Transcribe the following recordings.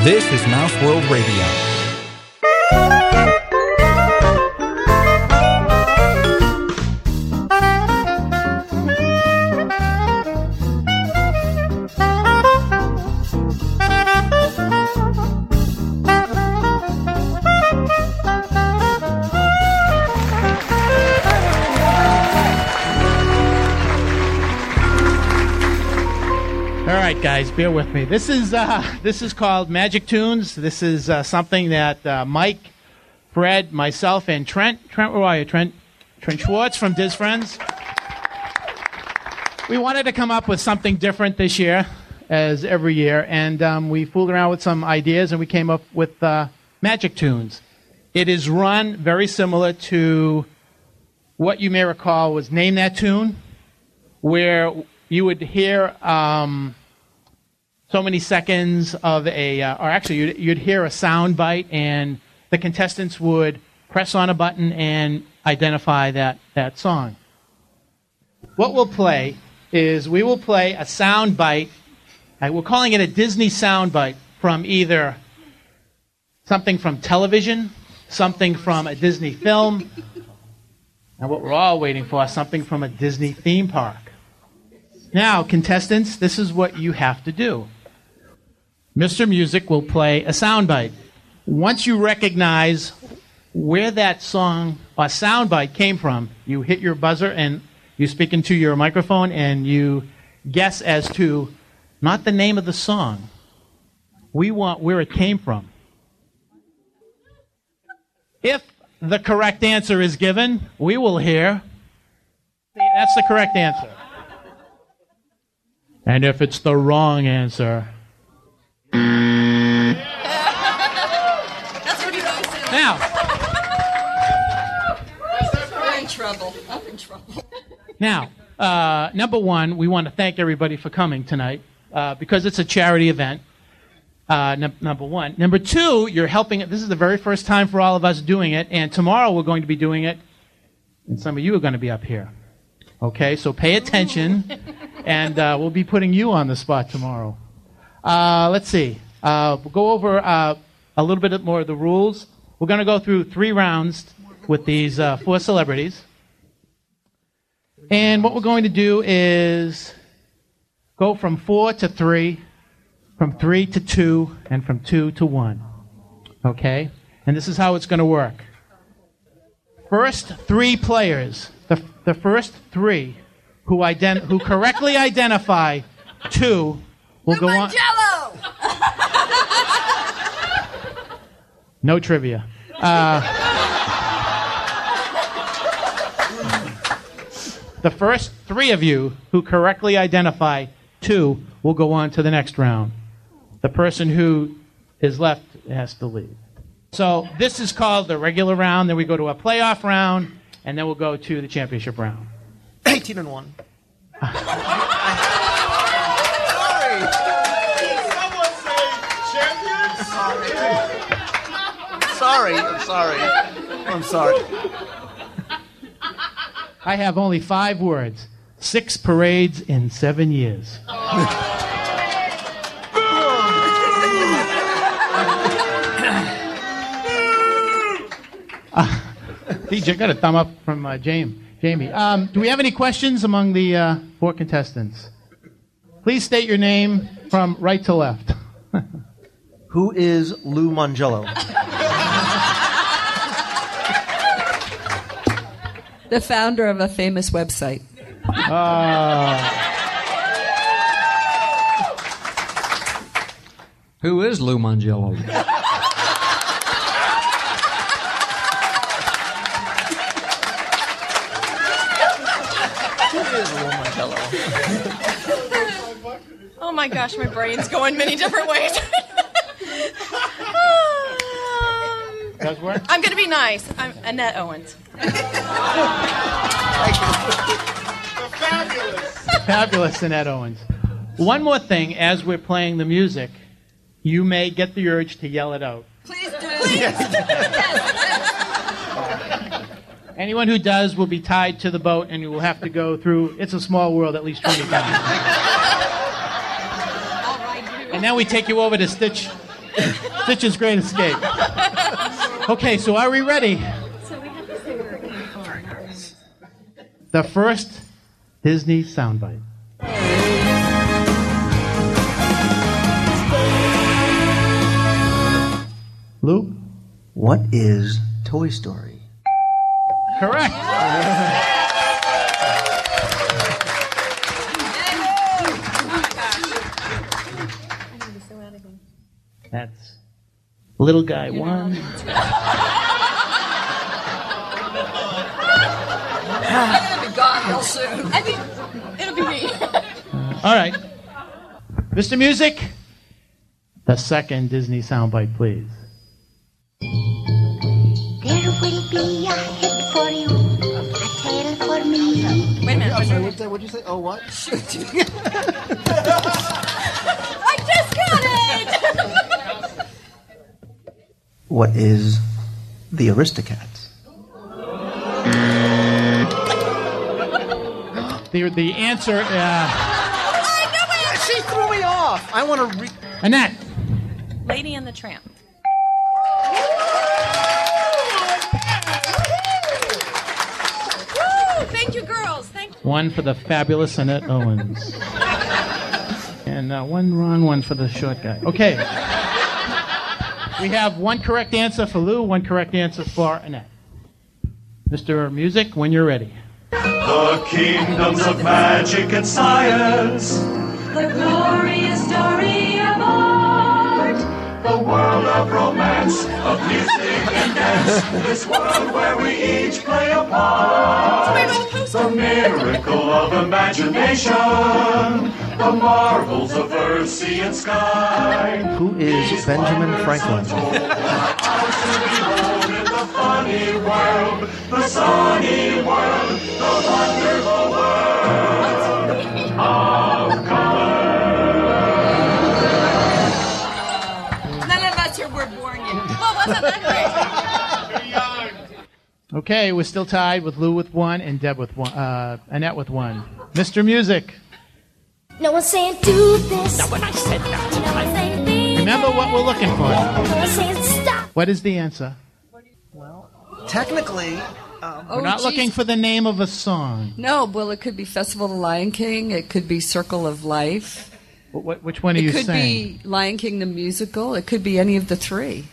This is Mouse World Radio. All right, guys, bear with me. This is called Magic Tunes. This is something that Mike, Fred, myself, and Trent, where are you? Trent Schwartz from Diz Friends. We wanted to come up with something different this year, as every year, and we fooled around with some ideas, and we came up with Magic Tunes. It is run very similar to what you may recall was Name That Tune, where you would hear so many seconds of you'd hear a sound bite, and the contestants would press on a button and identify that song. What we'll play is we will play a sound bite. We're calling it a Disney sound bite from either something from television, something from a Disney film, and what we're all waiting for, something from a Disney theme park. Now, contestants, this is what you have to do. Mr. Music will play a soundbite. Once you recognize where that song or soundbite came from, you hit your buzzer and you speak into your microphone and you guess as to not the name of the song. We want where it came from. If the correct answer is given, we will hear, that's the correct answer. And if it's the wrong answer... That's what he always says. Now... I'm in trouble. Now, number one, we want to thank everybody for coming tonight because it's a charity event, number one. Number two, you're helping... This is the very first time for all of us doing it, and tomorrow we're going to be doing it, and some of you are going to be up here. Okay, so pay attention, and we'll be putting you on the spot tomorrow. Let's see. We'll go over a little bit more of the rules. We're going to go through 3 rounds with these 4 celebrities. And what we're going to do is go from 4 to 3, from 3 to 2, and from 2 to 1. Okay? And this is how it's going to work. First 3 players... The first 3 who correctly identify 2 will go on. Jello! No trivia. The first 3 of you who correctly identify 2 will go on to the next round. The person who is left has to leave. So this is called the regular round. Then we go to a playoff round. And then we'll go to the championship round. 18-1. Sorry. Someone say champions? I'm sorry. I have only 5 words. 6 parades in 7 years. DJ, got a thumb up from Jamie. Do we have any questions among the 4 contestants? Please state your name from right to left. Who is Lou Mongello? The founder of a famous website. Who is Lou Mongello? Oh my gosh, my brain's going many different ways. Does work? I'm going to be nice. I'm Annette Owens. Fabulous, Annette Owens. One more thing, as we're playing the music, you may get the urge to yell it out. Please do. Anyone who does will be tied to the boat, and you will have to go through It's a Small World at least 20 times. And then we take you over to Stitch Stitch's Great Escape. Okay, so are we ready? The first Disney soundbite. Lou? What is Toy Story? Correct. That's Little Guy 1. I'm going to be gone real soon. I think it'll be me. All right. Mr. Music, the second Disney soundbite, please. There will be a head for you, a tail for me. Wait a minute. What'd you say? Oh, what? I just got it! What is the Aristocats? The answer, She threw me off. I want to Annette. Lady and the Tramp. Woo! Thank you, girls. Thank you. One for the fabulous Annette Owens. And one Ron, one for the short guy. Okay. We have one correct answer for Lou, one correct answer for Annette. Mr. Music, when you're ready. The kingdoms of magic and science. The glorious story of art. The world of romance, of music and dance. This world where we each play a part. The miracle of imagination. The marvels of earth, sea, and sky. Who is Benjamin Franklin? The funny world, the sunny world, the wonderful world of color. None of us here were born yet. Well, wasn't that great? Okay, we're still tied with Lou with one and Deb with one, Annette with one. Mr. Music. No one's saying do this. No one said that. No one's saying be Remember what we're looking for. No one's saying stop. What is the answer? Technically, We're not looking for the name of a song. No, well, it could be Festival of the Lion King. It could be Circle of Life. Which one are you It could saying? be Lion King the musical. It could be any of the three.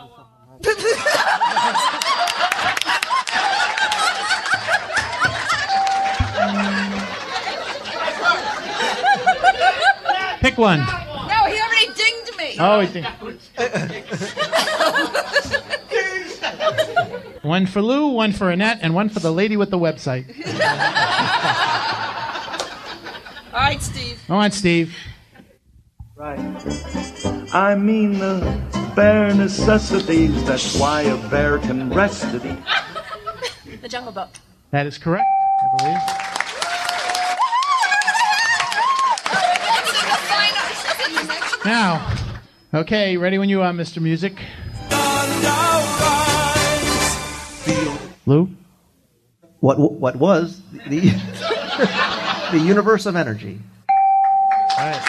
Pick one. No, he already dinged me. Oh, he did. One for Lou, one for Annette, and one for the lady with the website. All right, Steve. Go on, Steve. Right. I mean the bare necessities. That's why a bear can rest at ease. The Jungle Book. That is correct, I believe. Now, okay, ready when you are, Mr. Music. Lou? what was the the universe of energy? All right.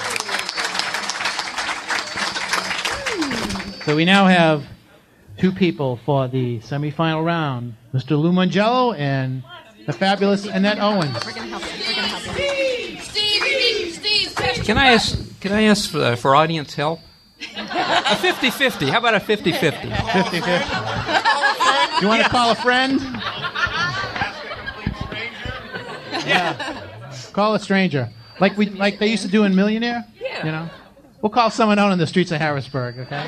So we now have two people for the semifinal round, Mr. Lou Mongello and the fabulous Annette Owens. We're gonna help you. We're gonna help you. Steve. Can I ask for audience help? A 50-50. How about a 50-50? 50-50. You want to call a friend? Yeah. Call a stranger. Like they used to do in Millionaire? Yeah. You know? We'll call someone out on the streets of Harrisburg, okay?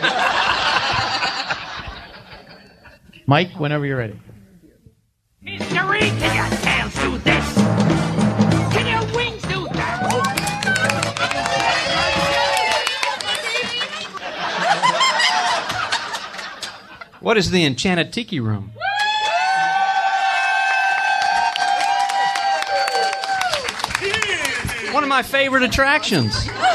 Mike, whenever you're ready. Mystery, can your tails do this? Can your wings do that? What is the Enchanted Tiki Room? One of my favorite attractions.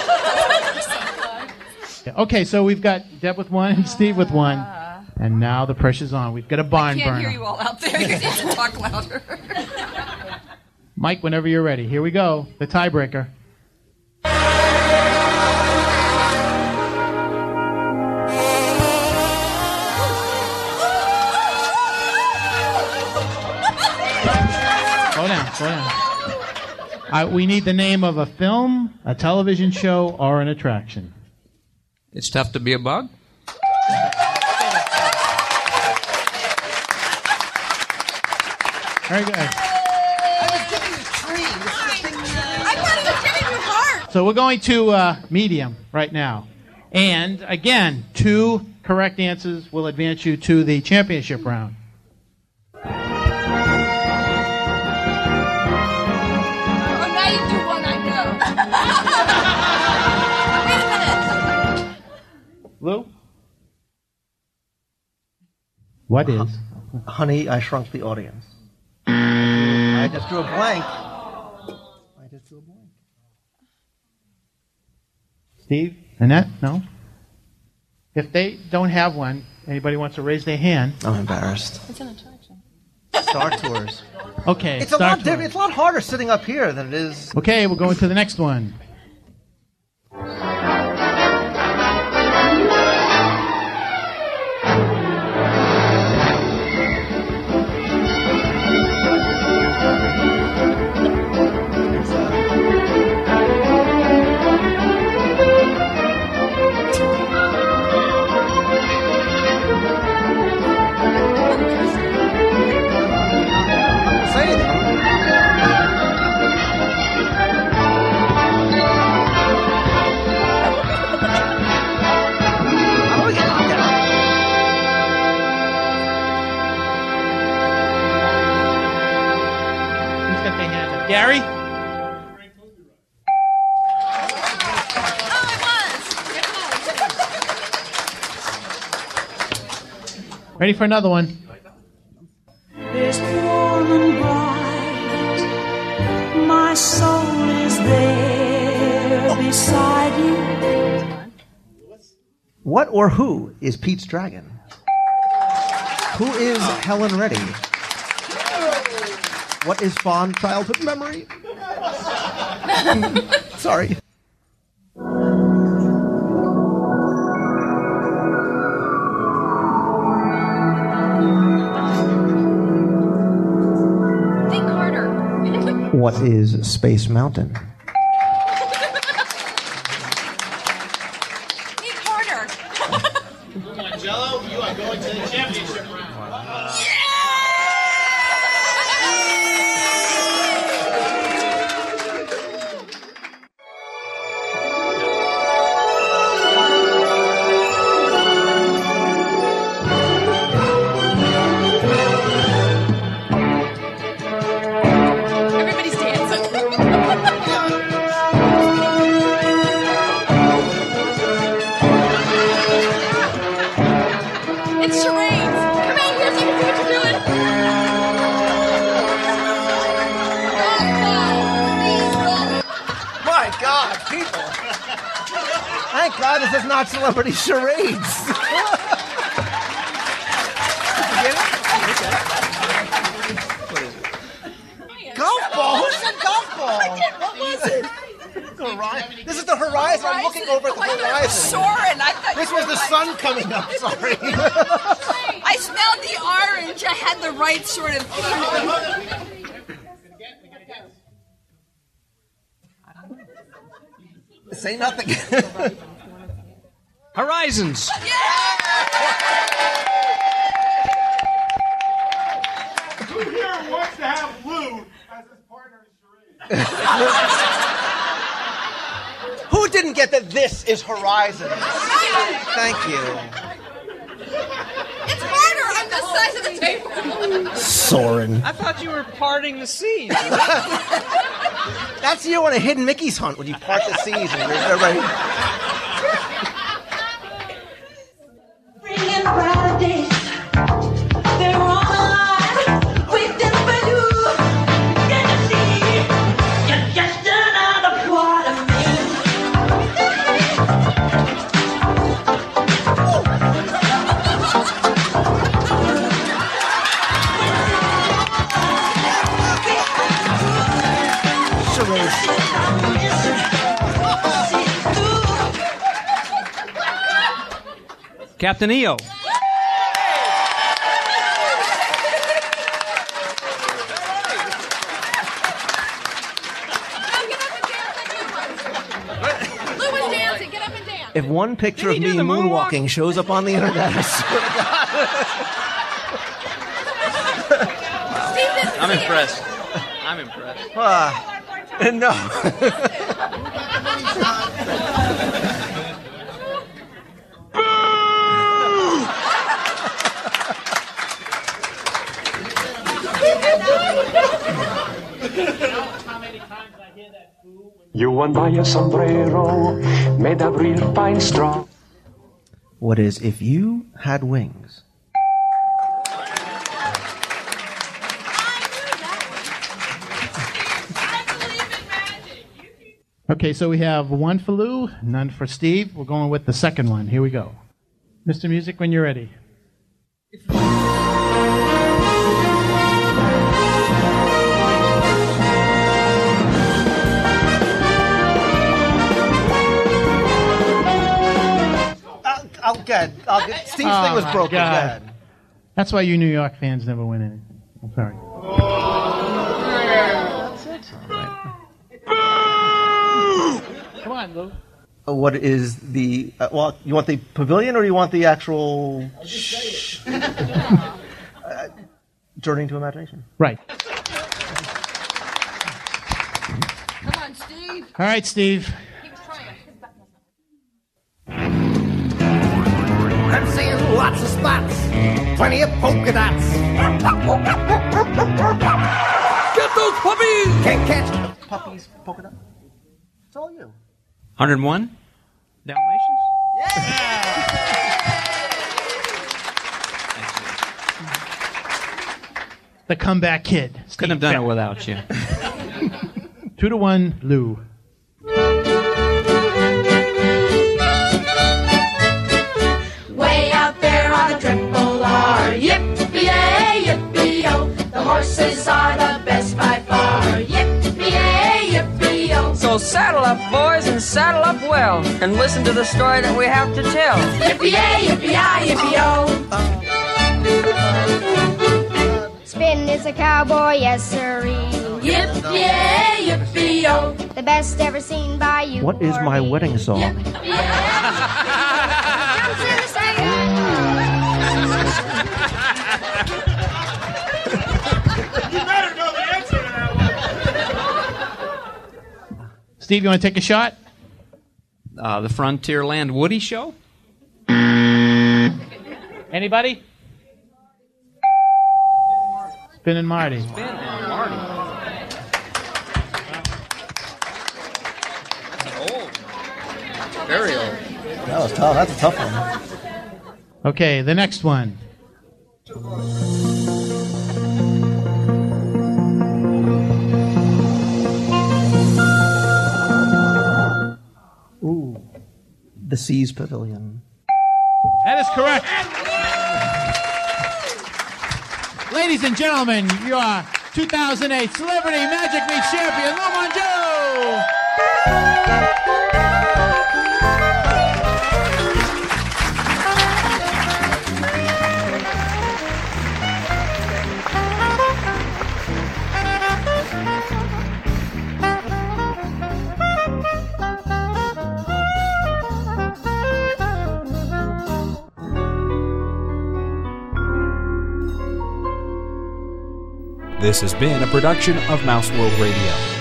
Okay, so we've got Deb with one and Steve with one. And now the pressure's on. We've got a barn I can't burner. hear you all out there. You need to talk louder. Mike, whenever you're ready. Here we go. The tiebreaker. We need the name of a film, a television show, or an attraction. It's tough to be a bug. Very good. I was giving you trees. I thought he was giving you heart. So we're going to medium right now. And again, 2 correct answers will advance you to the championship round. Oh, now you do one I know. Wait a minute. Lou? What is? Honey, I Shrunk the Audience. I just drew a blank. Steve? Annette? No? If they don't have one, anybody wants to raise their hand? I'm embarrassed. It's an attraction. Star Tours. Okay. It's a Star lot Tours. different. It's a lot harder sitting up here than it is. Okay, we're going to the next one. Say it. I'm gonna get knocked out. Who's got their hand up? Gary? Ready for another one? Is warm and bright. My soul is there beside you. What or who is Pete's Dragon? Who is Helen Reddy? What is fond childhood memory? Sorry. Think harder. What is Space Mountain? Think harder. Jello, you are going to the championship round. Everybody's dancing. It's charades. Come out here so you can see what you're doing. My God, people! Thank God this is not celebrity charades. Golf ball? Who said golf ball? What was it? This is the horizon. I'm looking over at the horizon. Soren. I thought This you was were the like- sun coming up. Sorry. I smelled the orange. I had the right sort of feeling. Say nothing. Horizons. Who here wants to have Lou as his partner in charades? Who didn't get that this is horizon? Thank you. It's harder. I'm the size of the table. Soren. I thought you were parting the seas. That's you on a hidden Mickey's hunt when you part the seas and everybody. Bringing brighter days. They're all alive, waiting for you. Get to see, you're just another part of me. Captain EO. If one picture of me moonwalking shows up on the internet, I swear to God. I'm impressed. I'm impressed. No. You won't buy a sombrero made of real fine straw. What is If You Had Wings? Okay, so we have one for Lou, none for Steve. We're going with the second one. Here we go. Mr. Music, when you're ready. I'll get. Steve's thing was broken. God. That's why you New York fans never win anything. I'm sorry. Come on, Lou. What is the... well, you want the pavilion or you want the actual... Journey into Imagination? Right. Come on, Steve. All right, Steve. I'm seeing lots of spots. Plenty of polka dots. Get those puppies! Can't catch the puppies, polka dots. It's all you. 101 Dalmatians? The comeback kid. Couldn't have done it without you. 2-1, Lou. Way out there on the Triple R, yippee-yay, yippee-yo. The horses are the best by far, yippee-yay, yippee-yo. So saddle up, boys, and saddle up well, and listen to the story that we have to tell. Yippee-yay, yippee-yay, yippee-yo. Spin is a cowboy, yes sirree. Yippee-yay, yippee-yo. The best ever seen by you. What is my wedding song? Steve, you want to take a shot? The Frontierland Woody Show? Anybody? Spin and Marty. Spin and Marty. That's old. Very old. That was tough. That's a tough one. Okay, the next one. Ooh. The Seas Pavilion. That is correct. Ladies and gentlemen, your 2008 Celebrity Magic Week champion, Lou Mongeau! This has been a production of Mouse World Radio.